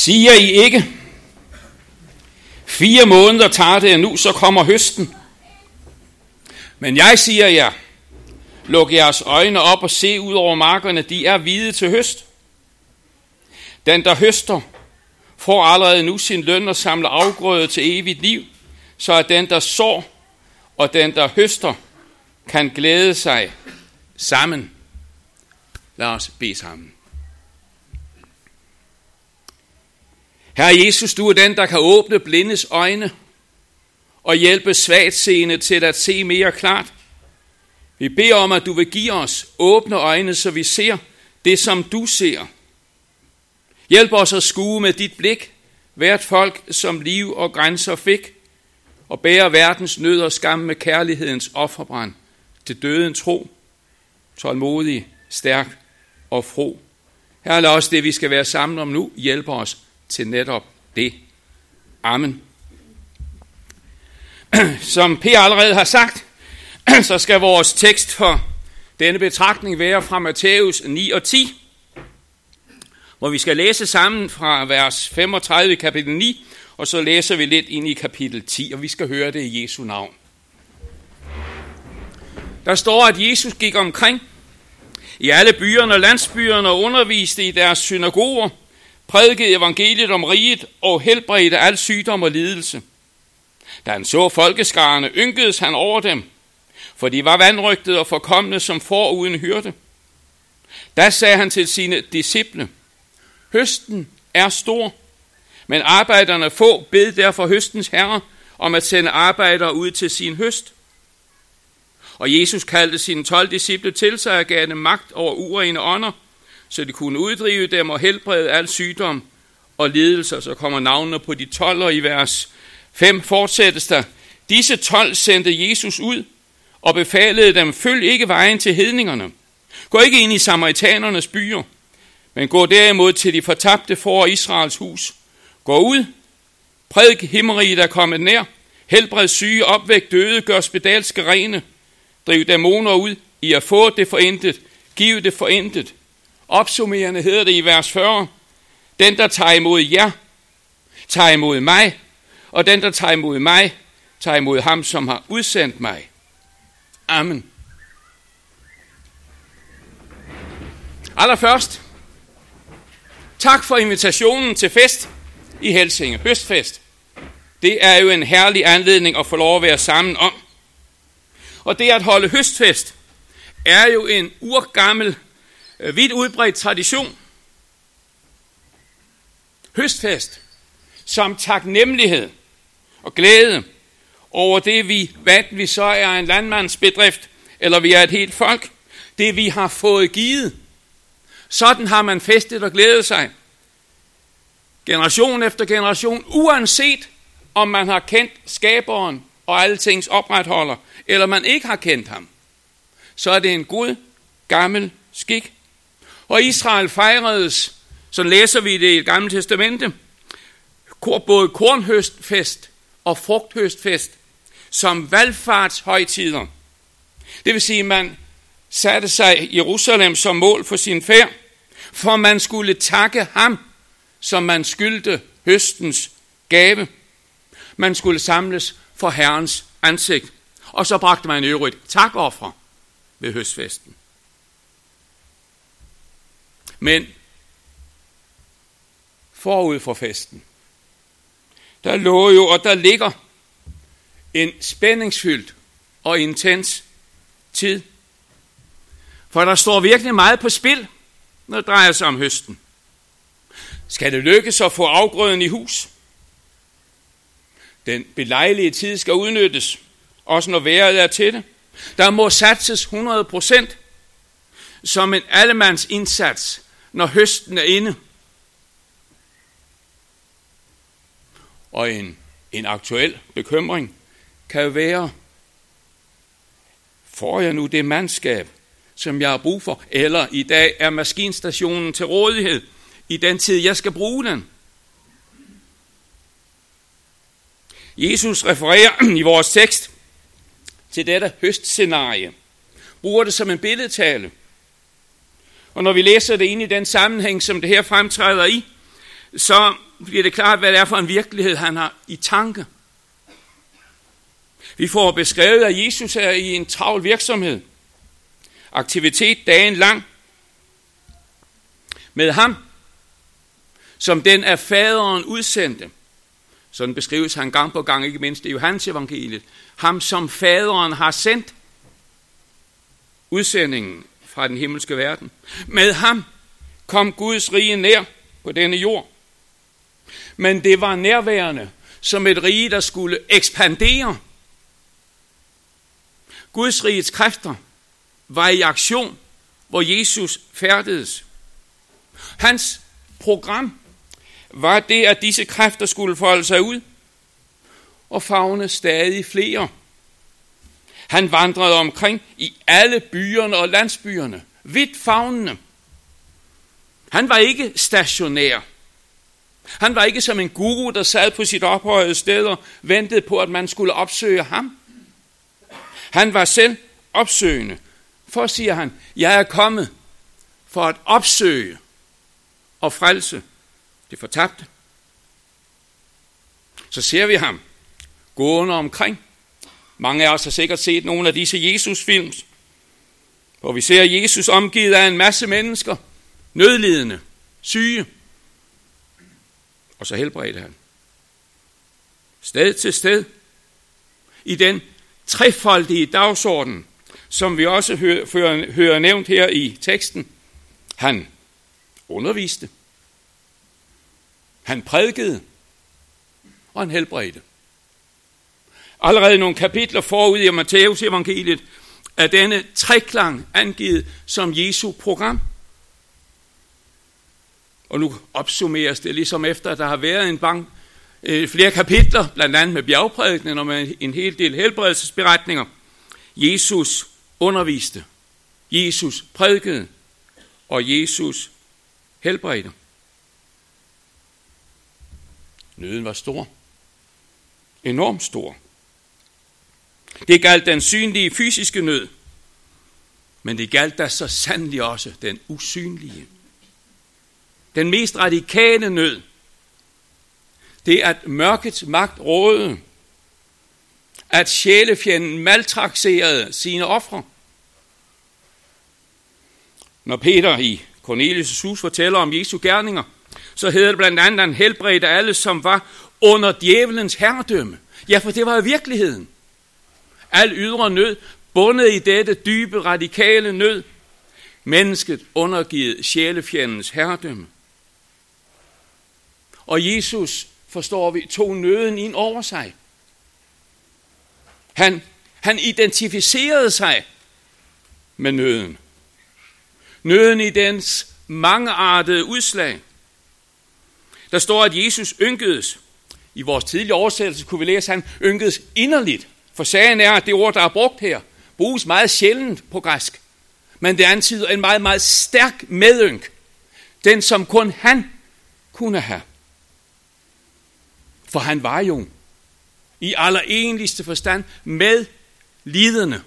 Siger I ikke, 4 måneder tager det nu, så kommer høsten. Men jeg siger jer, luk jeres øjne op og se ud over markerne, de er hvide til høst. Den, der høster, får allerede nu sin løn og samler afgrøde til evigt liv, så at den, der sår, og den, der høster, kan glæde sig sammen. Lad os bede sammen. Herre Jesus, du er den, der kan åbne blindes øjne og hjælpe svagtseende til at se mere klart. Vi beder om, at du vil give os åbne øjne, så vi ser det, som du ser. Hjælp os at skue med dit blik hvert folk, som liv og grænser fik, og bære verdens nød og skam med kærlighedens offerbrand til døden tro, tålmodig, stærk og fro. Herre, lad os det, vi skal være sammen om nu, hjælpe os til netop det. Amen. Som Per allerede har sagt, så skal vores tekst for denne betragtning være fra Matthæus 9 og 10, hvor vi skal læse sammen fra vers 35 i kapitel 9, og så læser vi lidt ind i kapitel 10, og vi skal høre det i Jesu navn. Der står, at Jesus gik omkring i alle byerne og landsbyerne og underviste i deres synagoger, prædikede evangeliet om riget og helbredte al sygdom og lidelse. Da han så folkeskarerne, ynkedes han over dem, for de var vanrøgtede og forkomne som får uden hyrde. Da sagde han til sine disciple, høsten er stor, men arbejderne få, bed derfor høstens herre om at sende arbejdere ud til sin høst. Og Jesus kaldte sine 12 disciple til sig og gav dem magt over urene ånder, så de kunne uddrive dem og helbrede al sygdom og lidelser. Så kommer navnene på de 12, og i vers 5 fortsættes der. Disse 12 sendte Jesus ud og befalede dem, følg ikke vejen til hedningerne. Gå ikke ind i samaritanernes byer, men gå derimod til de fortabte for Israels hus. Gå ud, prædik himmeriget er kommet nær, helbred syge, opvæk døde, gør spedalske rene, driv dæmoner ud, I har fået det forintet, giv det forintet. Opsummerende hedder det i vers 40, den der tager imod jer, tager imod mig, og den der tager imod mig, tager imod ham, som har udsendt mig. Amen. Allerførst, tak for invitationen til fest i Helsinge, høstfest. Det er jo en herlig anledning at få lov at være sammen om. Og det at holde høstfest er jo en urgammel, vidt udbredt tradition. Høstfest som taknemmelighed og glæde over det, vi så er en landmandsbedrift, eller vi er et helt folk, det vi har fået givet. Sådan har man festet og glædet sig. Generation efter generation, uanset om man har kendt skaberen og alle tings opretholder, eller man ikke har kendt ham, så er det en god, gammel skik. Og Israel fejredes, så læser vi det i Det Gamle Testamente, både kornhøstfest og frugthøstfest som valgfartshøjtider. Det vil sige, at man satte sig i Jerusalem som mål for sin færd, for man skulle takke ham, som man skyldte høstens gave. Man skulle samles for Herrens ansigt, og så bragte man i øvrigt takoffer ved høstfesten. Men forud for festen, der lå jo, og der ligger en spændingsfyldt og intens tid. For der står virkelig meget på spil, når det drejer sig om høsten. Skal det lykkes at få afgrøden i hus? Den belejlige tid skal udnyttes, også når vejret er til det. Der må satses 100% som en allemands indsats, når høsten er inde. Og en aktuel bekymring kan jo være, får jeg nu det mandskab, som jeg har brug for? Eller i dag er maskinstationen til rådighed i den tid, jeg skal bruge den? Jesus refererer i vores tekst til dette høstscenarie, bruger det som en billedtale. Og når vi læser det ind i den sammenhæng, som det her fremtræder i, så bliver det klart, hvad det er for en virkelighed, han har i tanke. Vi får beskrevet, at Jesus er i en travl virksomhed. Aktivitet dagen lang. Med ham, som den af faderen udsendte. Sådan beskrives han gang på gang, ikke mindst i Johannes evangeliet. Ham, som faderen har sendt. Udsendingen fra den himmelske verden. Med ham kom Guds rige nær på denne jord. Men det var nærværende som et rige, der skulle ekspandere. Guds rigets kræfter var i aktion, hvor Jesus færdedes. Hans program var det, at disse kræfter skulle folde sig ud og favne stadig flere. Han vandrede omkring i alle byerne og landsbyerne, vidt favnende. Han var ikke stationær. Han var ikke som en guru, der sad på sit ophøjede sted og ventede på, at man skulle opsøge ham. Han var selv opsøgende. For, siger han, jeg er kommet for at opsøge og frelse det fortabte. Så ser vi ham gående omkring. Mange af os har sikkert set nogle af disse Jesus-films, hvor vi ser Jesus omgivet af en masse mennesker, nødlidende, syge, og så helbredte han. Sted til sted, i den trefoldige dagsorden, som vi også hører nævnt her i teksten. Han underviste, han prædikede, og han helbredte. Allerede nogle kapitler forud i Matthæus evangeliet er denne treklang angivet som Jesu program. Og nu opsummeres det ligesom efter, at der har været flere kapitler, blandt andet med bjergprædikenen og med en hel del helbredelsesberetninger. Jesus underviste, Jesus prædikede, og Jesus helbredte. Nøden var stor. Enormt stor. Det galt den synlige fysiske nød, men det galt da så sandelig også den usynlige. Den mest radikale nød, det er, at mørkets magt rådede, at sjælefjenden maltrakserede sine ofre. Når Peter i Cornelius' hus fortæller om Jesu gerninger, så hedder det blandt andet, at han helbredte alle, som var under djævelens herredømme. Ja, for det var virkeligheden. Al ydre nød, bundet i dette dybe, radikale nød, mennesket undergivet sjælefjendens herredømme. Og Jesus, forstår vi, tog nøden ind over sig. Han identificerede sig med nøden. Nøden i dens mangeartede udslag. Der står, at Jesus ynkedes. I vores tidlige oversættelse kunne vi læse, at han ynkedes inderligt. For sagen er, at det ord, der er brugt her, bruges meget sjældent på græsk. Men det antyder en meget, meget stærk medynk. Den, som kun han kunne have. For han var jo i allerenligste forstand med lidende.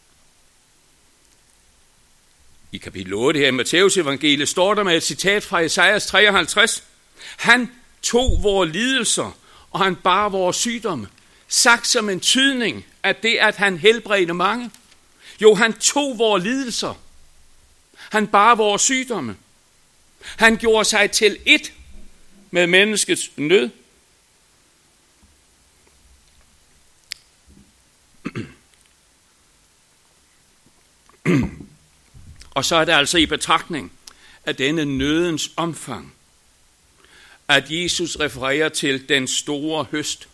I kapitel 8 her i Matthæus evangeliet står der med et citat fra Esajas 53. Han tog vores lidelser, og han bar vores sygdomme. Sagt som en tydning af det, at han helbredte mange. Jo, han tog vores lidelser. Han bar vores sygdomme. Han gjorde sig til ét med menneskets nød. Og så er det altså i betragtning af denne nødens omfang, at Jesus refererer til den store høst.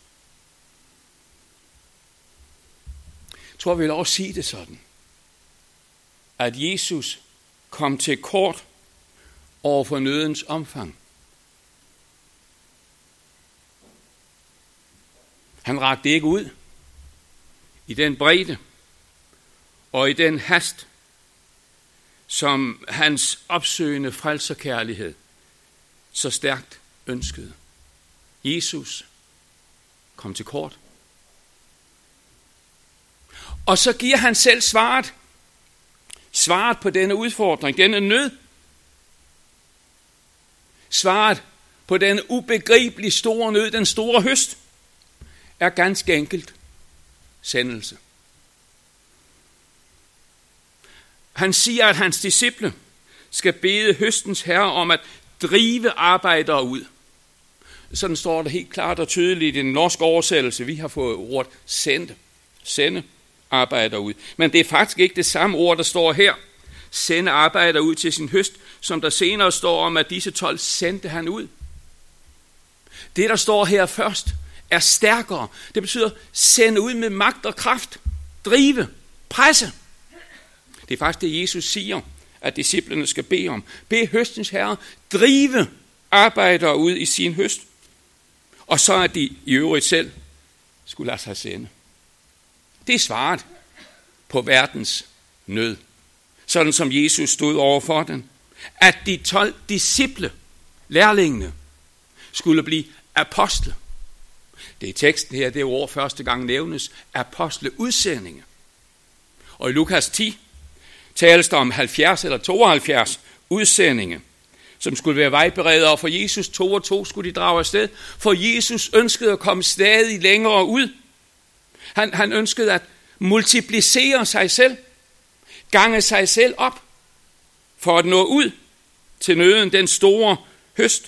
Jeg tror, vi vil også sige det sådan, at Jesus kom til kort over for nødens omfang. Han rakte ikke ud i den bredde og i den hast, som hans opsøgende frelserkærlighed så stærkt ønskede. Jesus kom til kort. Og så giver han selv svaret på denne udfordring, denne nød. Svaret på den ubegribelig store nød, den store høst, er ganske enkelt sendelse. Han siger, at hans disciple skal bede høstens herre om at drive arbejdere ud. Sådan står det helt klart og tydeligt i den norske oversættelse. Vi har fået ordet sende arbejdere ud. Men det er faktisk ikke det samme ord, der står her. Sende arbejdere ud til sin høst, som der senere står om, at disse 12 sendte han ud. Det, der står her først, er stærkere. Det betyder sende ud med magt og kraft. Drive. Presse. Det er faktisk det, Jesus siger, at disciplene skal bede om. Bed høstens herre drive arbejdere ud i sin høst. Og så at de i øvrigt selv skulle lade sig sende. Det er svaret på verdens nød. Sådan som Jesus stod over for den. At de 12 disciple, lærlingene, skulle blive apostle. Det er i teksten her, det ord første gang nævnes, apostle udsendinge. Og i Lukas 10 tales der om 70 eller 72 udsendinge, som skulle være vejberedere for Jesus. 2 og 2 skulle de drage afsted, for Jesus ønskede at komme stadig længere ud. Han ønskede at multiplicere sig selv, gange sig selv op, for at nå ud til nøden, den store høst.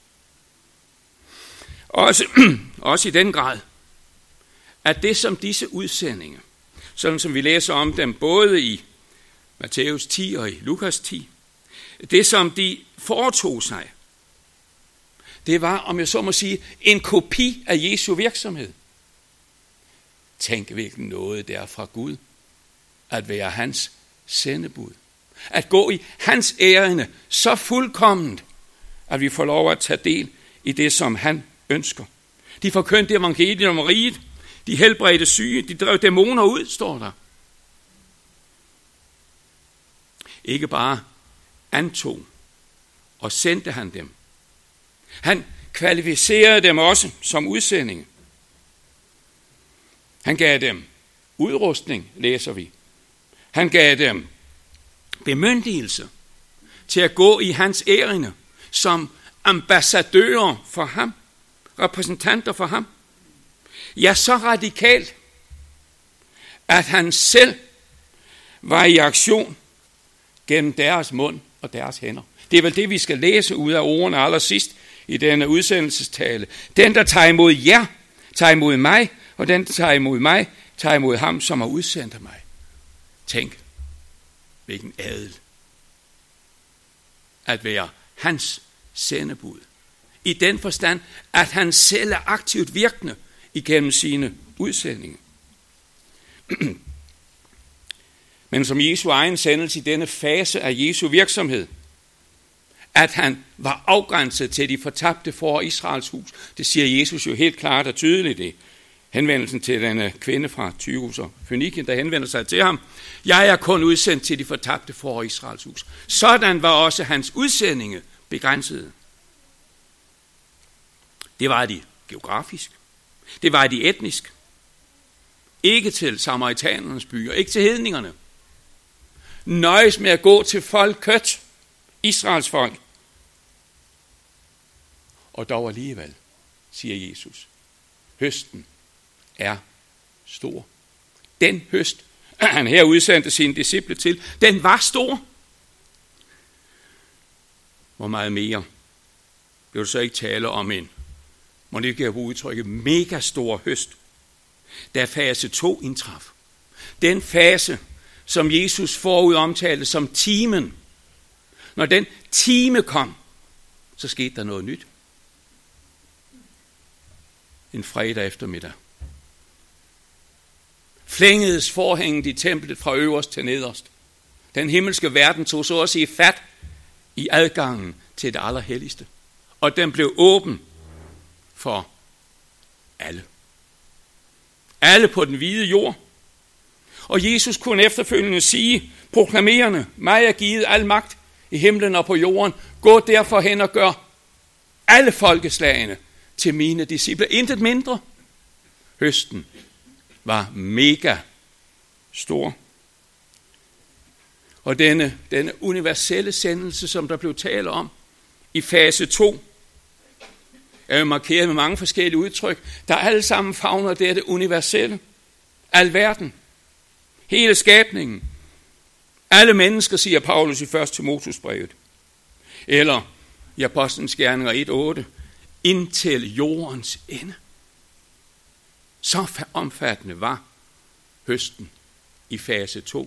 Også i den grad, at det som disse udsendinger, sådan som vi læser om dem både i Matthæus 10 og i Lukas 10, det som de foretog sig, det var, om jeg så må sige, en kopi af Jesu virksomhed. Tænk, hvilken noget det er fra Gud, at være hans sendebud. At gå i hans ærinde så fuldkomment, at vi får lov at tage del i det, som han ønsker. De forkyndte evangeliet om riget, de helbredte syge, de drev dæmoner ud, står der. Ikke bare antog og sendte han dem. Han kvalificerede dem også som udsendinge. Han gav dem udrustning, læser vi. Han gav dem bemyndigelse til at gå i hans ærinde som ambassadører for ham, repræsentanter for ham. Ja, så radikalt, at han selv var i aktion gennem deres mund og deres hænder. Det er vel det, vi skal læse ud af ordene allersidst i denne udsendelsestale. Den, der tager imod jer, tager imod mig, og den, der tager imod mig, tager imod ham, som har udsendt mig. Tænk, hvilken adel at være hans sendebud. I den forstand, at han selv er aktivt virkende igennem sine udsendinger. Men som Jesu egen sendelse i denne fase af Jesu virksomhed, at han var afgrænset til de fortabte for Israels hus. Det siger Jesus jo helt klart og tydeligt i henvendelsen til denne kvinde fra Tyrus og Fønikien, der henvender sig til ham. Jeg er kun udsendt til de fortabte for Israels hus. Sådan var også hans udsendinge begrænsede. Det var de geografisk. Det var de etnisk. Ikke til samaritanernes byer, ikke til hedningerne. Nøjes med at gå til folket, Israels folk. Og dog alligevel, siger Jesus, høsten er stor. Den høst, han her udsendte sine disciple til, den var stor. Hvor meget mere vil du så ikke tale om en, må det ikke have udtrykket, mega stor høst, da fase 2 indtraf. Den fase, som Jesus forud omtalte som timen. Når den time kom, så skete der noget nyt. En fredag eftermiddag. Flængedes forhænget i templet fra øverst til nederst. Den himmelske verden tog så at sige fat i adgangen til det allerhelligste. Og den blev åben for alle. Alle på den hvide jord. Og Jesus kunne efterfølgende sige, proklamerende, mig er givet al magt i himlen og på jorden. Gå derfor hen og gør alle folkeslagene til mine disciple. Intet mindre. Høsten var mega stor. Og denne universelle sendelse, som der blev talt om i fase 2, er jo markeret med mange forskellige udtryk, der alle sammen favner dette universelle. Alverden. Hele skabningen. Alle mennesker, siger Paulus i 1. Timotheusbrevet. Eller i Apostlenes Gerninger 1:8. Indtil jordens ende. Så omfattende var høsten i fase 2.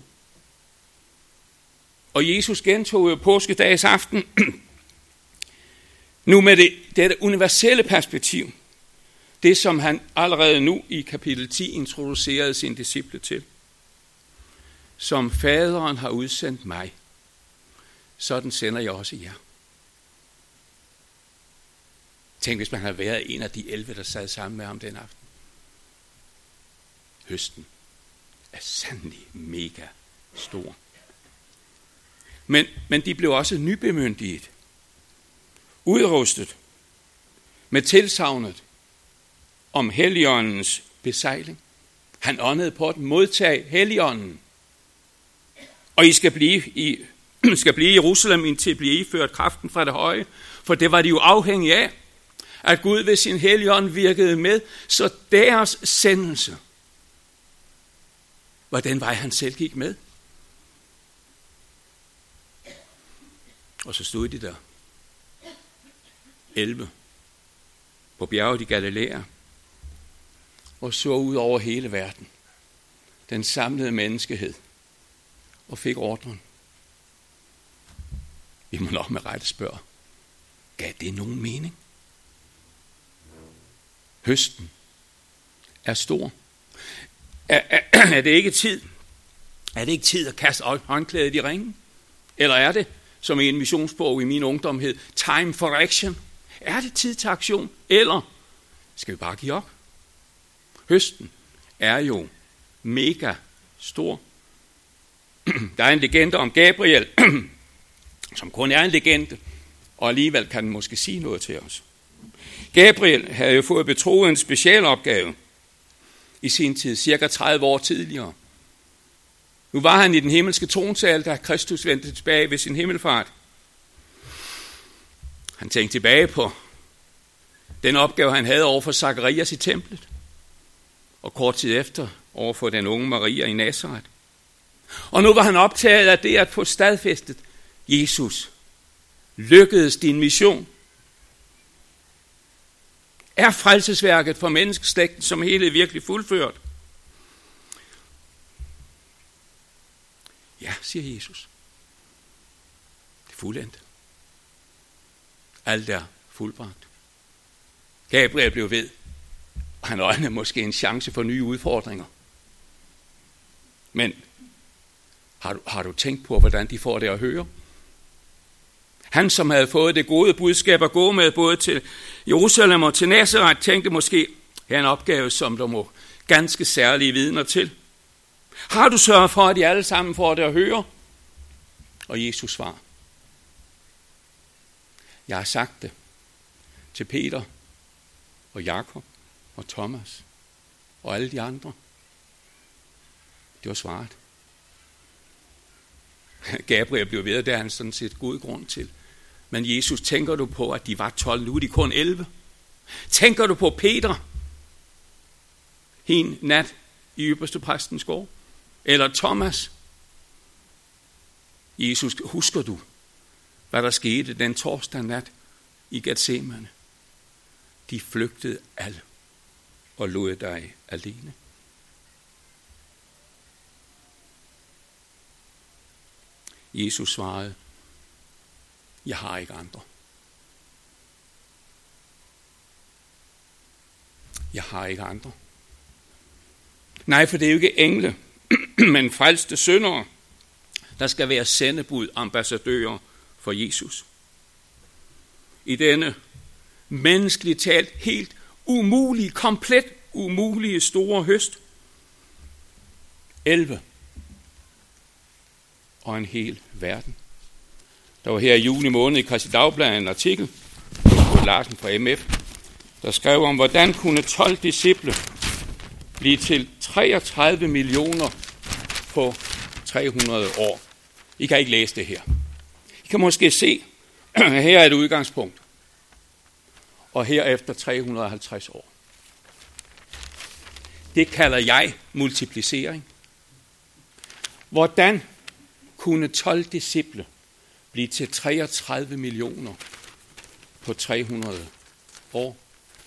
Og Jesus gentog jo påskedags aften, nu med dette universelle perspektiv, det som han allerede nu i kapitel 10 introducerede sine disciple til. Som faderen har udsendt mig, sådan sender jeg også jer. Tænk, hvis man havde været en af de 11, der sad sammen med ham den aften. Høsten er sandelig mega stor. Men de blev også nybemyndiget, udrustet med tilsagnet om Helligåndens besejling. Han åndede på at modtage Helligånden. Og I skal blive i Jerusalem, indtil I bliver iført kraften fra det høje. For det var de jo afhængige af, at Gud ved sin Helligånd virkede med, så deres sendelse var den vej, han selv gik med. Og så stod de der 11 på bjerget i Galilea og så ud over hele verden, den samlede menneskehed, og fik ordren. Vi må nok med rette spørge, gav det nogen mening? Høsten er stor. Er det ikke tid? Er det ikke tid at kaste håndklædet i ringen? Eller er det, som i en missionsbog i min ungdom hed, time for action? Er det tid til aktion? Eller skal vi bare give op? Høsten er jo mega stor. Der er en legende om Gabriel, som kun er en legende, og alligevel kan den måske sige noget til os. Gabriel havde jo fået betroet en special opgave i sin tid, cirka 30 år tidligere. Nu var han i den himmelske tronsal, da Kristus vendte tilbage ved sin himmelfart. Han tænkte tilbage på den opgave, han havde over for Zakarias i templet, og kort tid efter over for den unge Maria i Nazaret. Og nu var han optaget af det at få stadfæstet, Jesus, lykkedes din mission? Er frelsesværket for menneskeslægten som hele virkelig fuldført? Ja, siger Jesus. Det er fuldendt. Alt er fuldbragt. Gabriel blev ved, og han øjnede måske en chance for nye udfordringer. Men har du tænkt på, hvordan de får det at høre? Han, som havde fået det gode budskab at gå med, både til Jerusalem og til Nazaret, tænkte måske, her er en opgave, som der må ganske særlige vidner til. Har du sørget for, at de alle sammen får det at høre? Og Jesus svarer, jeg har sagt det til Peter og Jakob og Thomas og alle de andre. Det var svaret. Gabriel blev ved, det er han sådan set god grund til. Men Jesus, tænker du på, at de var 12, nu er de kun 11? Tænker du på Peter, en nat i ypperste præstens gård? Eller Thomas? Jesus, husker du, hvad der skete den torsdag nat i Getsemane? De flygtede alle og lod dig alene. Jesus svarede, jeg har ikke andre. Jeg har ikke andre. Nej, for det er jo ikke engle, men frelste syndere, der skal være sendebud, ambassadører for Jesus. I denne menneskeligt talt helt umulige, komplet umulige store høst. 11. Og en hel verden. Der var her i juni måned i Kristi Dagblad en artikel på Larsen fra MF, der skrev om, hvordan kunne 12 disciple blive til 33 millioner på 300 år. I kan ikke læse det her. I kan måske se, her er et udgangspunkt. og herefter 350 år. Det kalder jeg multiplicering. Hvordan kunne 12 disciple blive til 33 millioner på 300 år?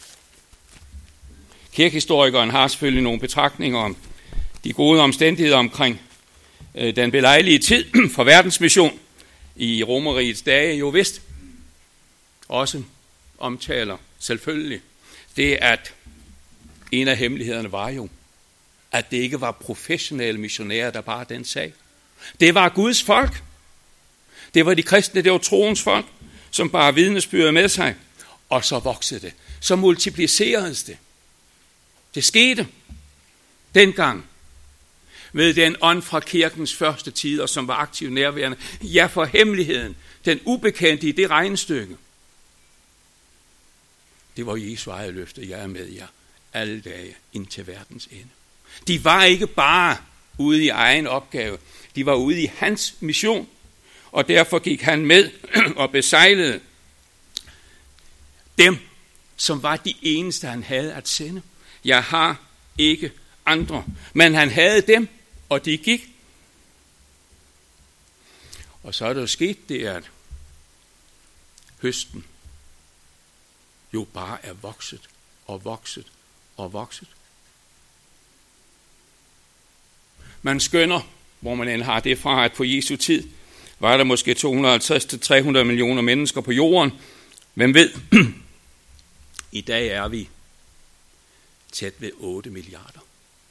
Kirkehistorikeren har selvfølgelig nogle betragtninger om de gode omstændigheder omkring den belejlige tid for verdensmission i Romerrigets dage, jo vist også omtaler selvfølgelig det, at en af hemmelighederne var jo, at det ikke var professionelle missionærer, der bar den sag. Det var Guds folk. Det var de kristne, det var troens folk, som bar vidnesbyrdet med sig. Og så voksede det. Så multipliceredes det. Det skete dengang ved den ånd fra kirkens første tider, som var aktivt nærværende. Ja, for hemmeligheden, den ubekendte i det regnestykke. Det var Jesu eget løfte, jeg er med jer alle dage indtil verdens ende. De var ikke bare ude i egen opgave, de var ude i hans mission, og derfor gik han med og besejlede dem, som var de eneste, han havde at sende. Jeg har ikke andre, men han havde dem, og de gik. Og så er der jo sket det, at høsten jo bare er vokset og vokset og vokset. Man skønner, hvor man end har det fra, at på Jesu tid var der måske 250-300 millioner mennesker på jorden. Hvem ved? I dag er vi tæt ved 8 milliarder.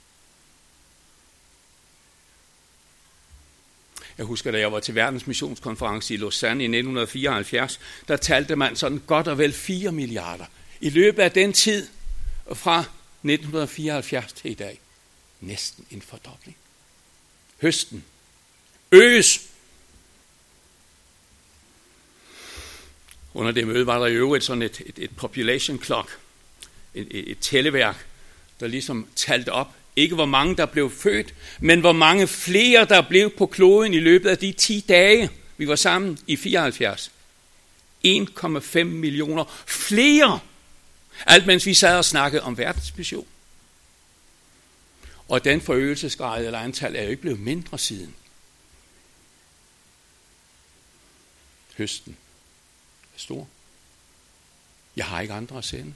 Jeg husker, da jeg var til verdensmissionskonference i Lausanne i 1974, der talte man sådan godt og vel 4 milliarder. I løbet af den tid fra 1974 til i dag. Næsten en fordobling. Høsten øges. Under det møde var der i øvrigt sådan et population clock, et tælleværk, der ligesom talte op, ikke hvor mange der blev født, men hvor mange flere der blev på kloden i løbet af de 10 dage, vi var sammen i 74. 1,5 millioner flere, alt mens vi sad og snakkede om verdensmission. Og den forøgelsesgrad eller antal er jo ikke blevet mindre siden. Høsten er stor. Jeg har ikke andre at sende.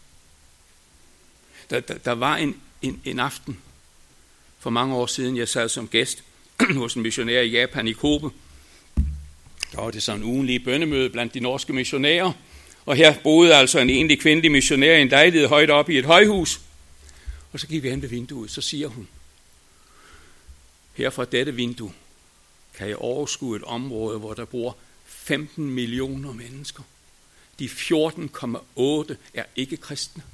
Der var en aften for mange år siden, jeg sad som gæst hos en missionær i Japan i Kobe. Der var det sådan en ugenlig bønnemøde blandt de norske missionærer. Og her boede altså en enlig kvindelig missionær i en lejlighed højt oppe i et højhus. Og så gik vi hen ved vinduet, så siger hun, her fra dette vindue kan jeg overskue et område, hvor der bor 15 millioner mennesker. De 14,8 er ikke kristne.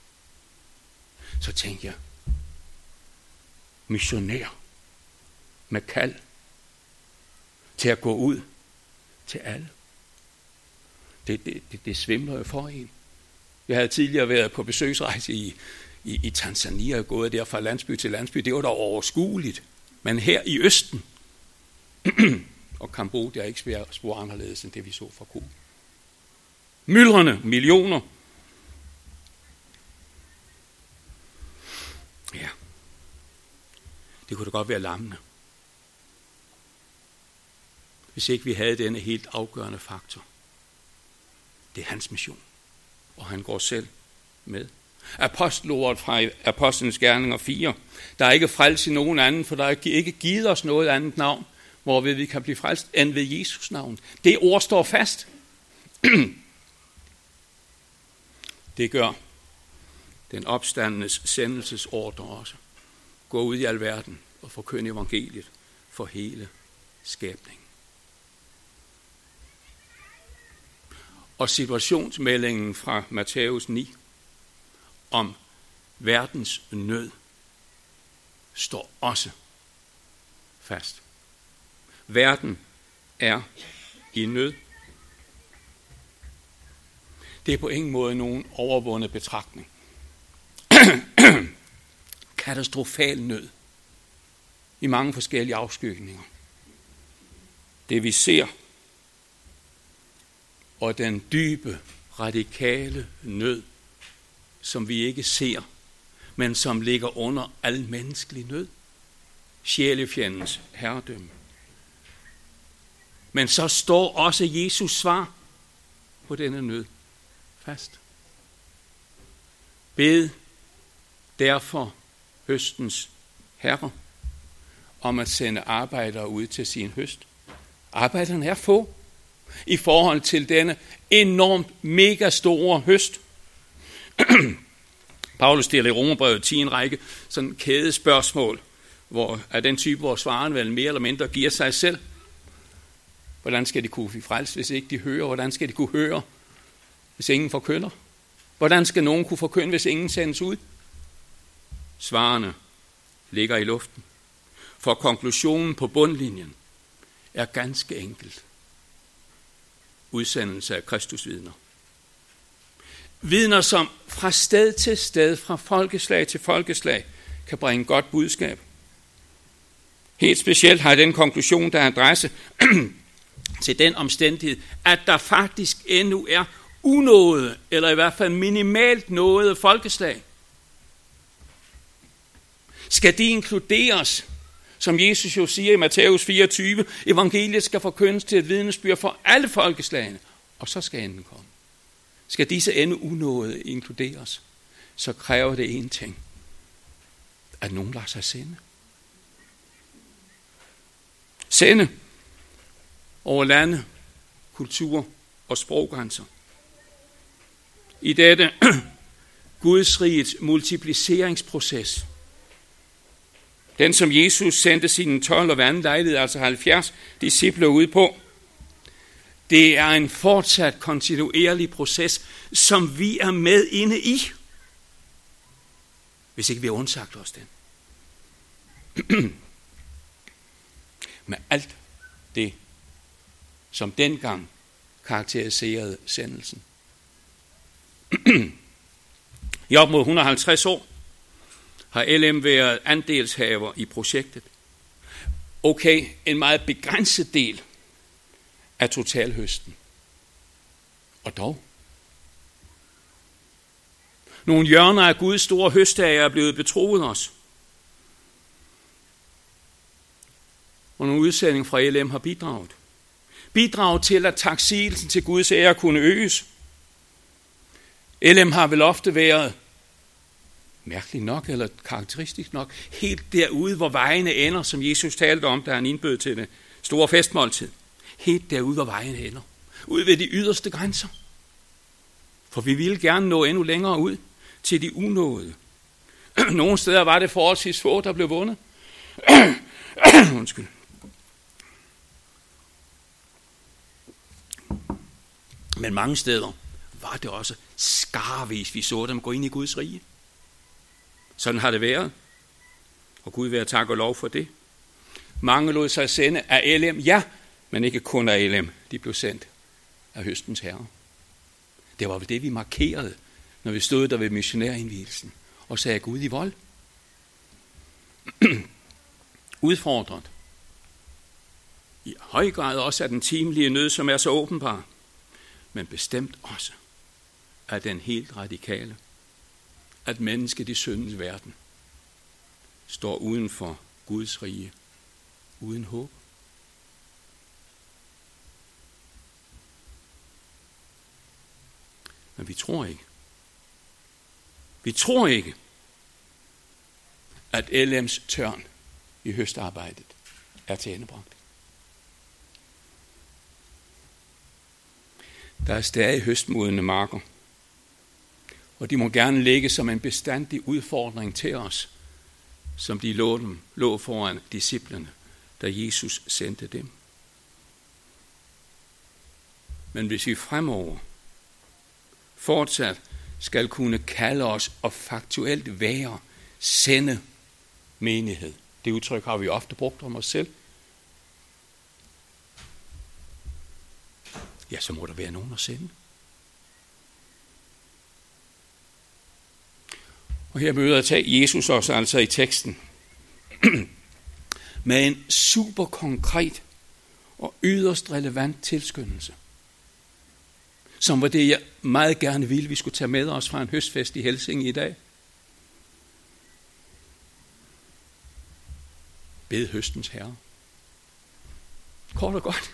Så tænkte jeg, missionær med kald til at gå ud til alle. Det svimler jo for en. Jeg havde tidligere været på besøgsrejse i Tanzania og gået der fra landsby til landsby. Det var da overskueligt. Men her i Østen og Kambodja er ikke spor anderledes end det, vi så fra Kuba. Myldrende millioner. Ja, det kunne da godt være lammende. Hvis ikke vi havde denne helt afgørende faktor. Det er hans mission, og han går selv med. Apostelordet fra Apostlenes Gerninger 4. Der er ikke frelse i nogen anden, for der er ikke givet os noget andet navn, hvorved vi kan blive frelst, end ved Jesus navn. Det ord står fast. Det gør den opstandenes sendelsesordre også. Gå ud i alverden og forkynde evangeliet for hele skabningen. Og situationsmeldingen fra Matthæus 9 om verdens nød står også fast. Verden er i nød. Det er på ingen måde nogen overvundet betragtning. Katastrofal nød i mange forskellige afskygninger. Det vi ser, og den dybe, radikale nød som vi ikke ser, men som ligger under al menneskelig nød. Sjælefjendens herredømme. Men så står også Jesus svar på denne nød fast. Bed derfor høstens herre om at sende arbejdere ud til sin høst. Arbejderne er få i forhold til denne enormt mega store høst. Paulus stiller i Romerbrevet 10 en række sådan kædespørgsmål, hvor er den type, hvor svaren vel mere eller mindre giver sig selv. Hvordan skal de kunne blive frelst, hvis ikke de hører? Hvordan skal de kunne høre, hvis ingen forkynder? Hvordan skal nogen kunne forkynde, hvis ingen sendes ud? Svarene ligger i luften. For konklusionen på bundlinjen er ganske enkelt. Udsendelse af Kristusvidner. Vidner, som fra sted til sted, fra folkeslag til folkeslag, kan bringe godt budskab. Helt specielt har den konklusion, der er adresse til den omstændighed, at der faktisk endnu er unåede, eller i hvert fald minimalt nåede folkeslag. Skal de inkluderes, som Jesus jo siger i Matthæus 24, evangeliet skal forkyndes til et vidnesbyrd for alle folkeslagene, og så skal enden komme. Skal disse endnu unåede inkluderes, så kræver det en ting, at nogen lader sig sende. Sende over lande, kultur og sproggrænser. I dette Gudsrigets multipliceringsproces. Den, som Jesus sendte sine 12 og hver anden lejlighed, altså 70 disciple ud på. Det er en fortsat kontinuerlig proces, som vi er med inde i. Hvis ikke vi har undsagt os den. Med alt det, som dengang karakteriserede sendelsen. I op mod 150 år har LM været andelshaver i projektet. Okay, en meget begrænset del af totalhøsten. Og dog. Nogle hjørner af Guds store høstager er blevet betroet os. Og nogle udsending fra LM har bidraget. Bidraget til, at taksigelsen til Guds ære kunne øges. LM har vel ofte været, mærkeligt nok eller karakteristisk nok, helt derude, hvor vejene ender, som Jesus talte om, da han indbød til det store festmåltid. Helt derude, hvor vejene ender. Ud ved de yderste grænser. For vi ville gerne nå endnu længere ud til de unåede. Nogle steder var det forholdsvis få, der blev vundet. Undskyld. Men mange steder var det også skarvis, vi så dem gå ind i Guds rige. Sådan har det været. Og Gud være tak og lov for det. Mange lod sig sende af LM, ja, men ikke kun af LM. De blev sendt af høstens herre. Det var det, vi markerede, når vi stod der ved missionærindvielsen og sagde Gud i vold. Udfordret. I høj grad også af den timelige nød, som er så åbenbar, men bestemt også af den helt radikale, at mennesket i syndens verden står uden for Guds rige, uden håb. Men vi tror ikke. Vi tror ikke, at LM's tørn i høstarbejdet er til endebragt. Der er stadig høstmodne marker, og de må gerne ligge som en bestandig udfordring til os, som de lå foran disciplene, da Jesus sendte dem. Men hvis vi fremover fortsat skal kunne kalde os og faktuelt være sende menighed, det udtryk har vi ofte brugt om os selv, ja, så må der være nogen at sende. Og her møder Jesus os altså i teksten med en super konkret og yderst relevant tilskyndelse. som var det, jeg meget gerne ville, vi skulle tage med os fra en høstfest i Helsinge i dag. Bed høstens herre. Kort og godt.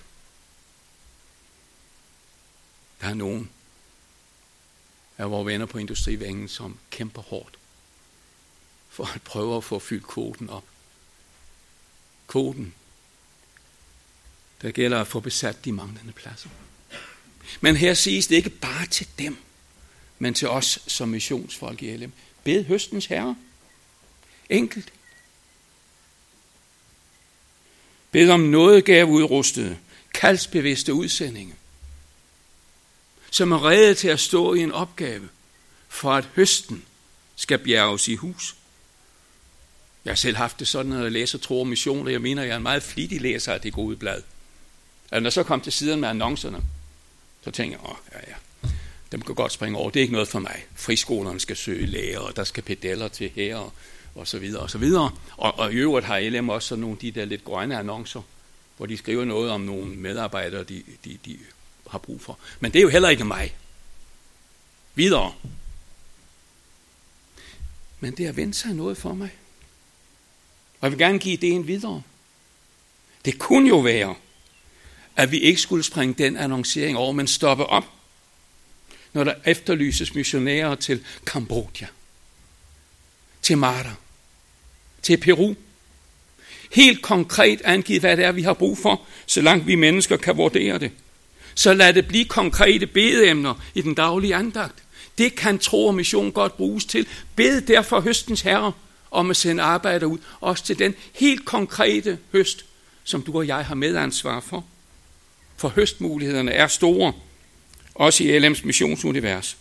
Der er nogen af vores venner på industrivængen, som kæmper hårdt for at prøve at få fyldt kvoten op. Kvoten, der gælder at få besat de manglende pladser. Men her siges det ikke bare til dem, men til os som missionsfolk i LM. Bed høstens herre. Enkelt. Bed om nådegave udrustede, kaldsbevidste udsendinge, som er rede til at stå i en opgave, for at høsten skal bjerges i hus. Jeg har selv haft det sådan, når jeg læser Tro og Mission, og jeg mener, jeg er en meget flittig læser af det gode blad. Og når så kom til siden med annoncerne, så tænker jeg, ja, dem kan godt springe over. Det er ikke noget for mig. Friskolerne skal søge læger, og der skal pedeller til her, og så videre, og så videre. Og i øvrigt har LM også sådan nogle de der lidt grønne annoncer, hvor de skriver noget om nogle medarbejdere, de har brug for. Men det er jo heller ikke mig. Videre. Men det har vendt sig noget for mig. Og jeg vil gerne give ideen videre. Det kunne jo være, at vi ikke skulle springe den annoncering over, men stoppe op, når der efterlyses missionærer til Kambodja, til Mara, til Peru. Helt konkret angivet, hvad det er, vi har brug for, så langt vi mennesker kan vurdere det. Så lad det blive konkrete bedeemner i den daglige andagt. Det kan tro og mission godt bruges til. Bed derfor høstens herre om at sende arbejder ud, også til den helt konkrete høst, som du og jeg har medansvar for. For høstmulighederne er store, også i LM's missionsunivers.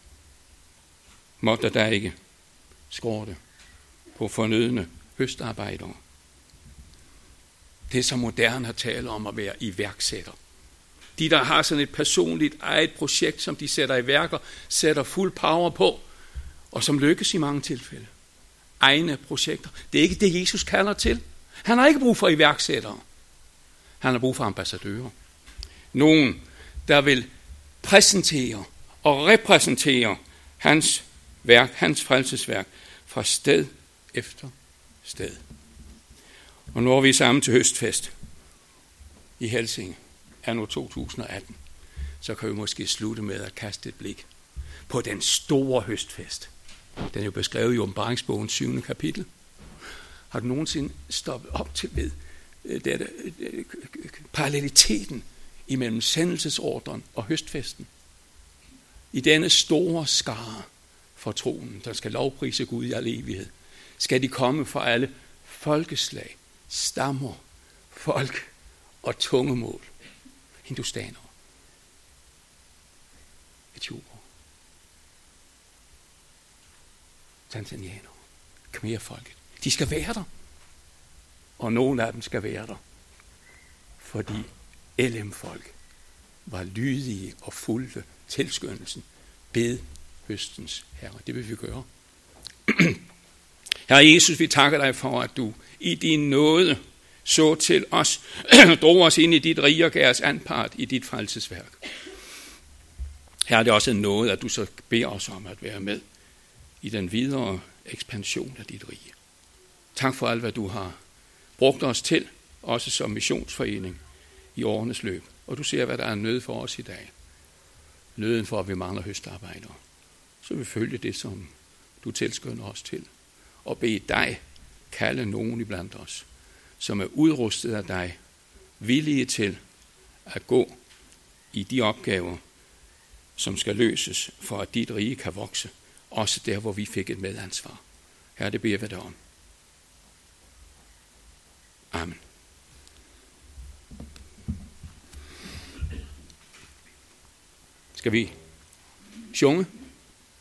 Måtte der ikke skorte på fornødne høstarbejdere. Det er så moderne at tale om at være iværksætter. De, der har sådan et personligt eget projekt, som de sætter i værker, sætter fuld power på, og som lykkes i mange tilfælde. Egne projekter. Det er ikke det, Jesus kalder til. Han har ikke brug for iværksættere. Han har brug for ambassadører. Nogen, der vil præsentere og repræsentere hans værk, hans frelsesværk, fra sted efter sted. Og når vi er sammen til høstfest i Helsinge, anno 2018, så kan vi måske slutte med at kaste et blik på den store høstfest. Den er jo beskrevet i Åbenbaringsbogens 7. kapitel. Har du nogensinde stoppet op til ved paralleliteten imellem sendelsesordren og høstfesten? I denne store skare for troen, der skal lovprise Gud i al evighed, skal de komme fra alle folkeslag, stammer, folk og tungemål. Hindustanere, etioper, tanzanianere, khmerfolket. De skal være der. Og nogle af dem skal være der, fordi LM-folk var lydige og fulgte tilskyndelsen. Bed høstens herre. Det vil vi gøre. Herre Jesus, vi takker dig for, at du i din nåde så til os, drog os ind i dit rige og gav os anpart i dit frelsesværk. Her er det også en nåde, at du så beder os om at være med i den videre ekspansion af dit rige. Tak for alt, hvad du har brugt os til, også som missionsforening i årenes løb. Og du ser, hvad der er nød for os i dag. Nøden for, at vi mangler høstarbejdere. Så vi følge det, som du tilskynder os til. Og bede dig kalde nogen iblandt os, som er udrustet af dig, villige til at gå i de opgaver, som skal løses, for at dit rige kan vokse, også der, hvor vi fik et medansvar. Herre, det beder vi dig om. Amen. Skal vi synge?